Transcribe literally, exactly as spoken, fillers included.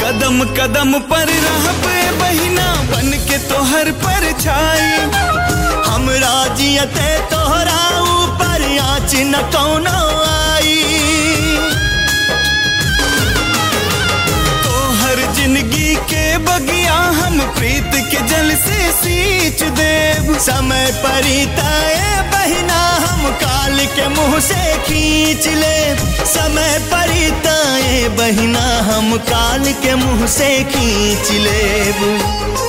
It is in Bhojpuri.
कदम कदम पर रहबे बहिना बन के तोहर पर छाई हमरा जियते तोहरा ऊपर आँच न कौनो आई तोहर जिंदगी के बगिया हम प्रीत के जल से सींच देव समय परिताए बहिना हम काल के मुंह से खींच ले समय परिताए बहिना हम काल के मुंह से खींच ले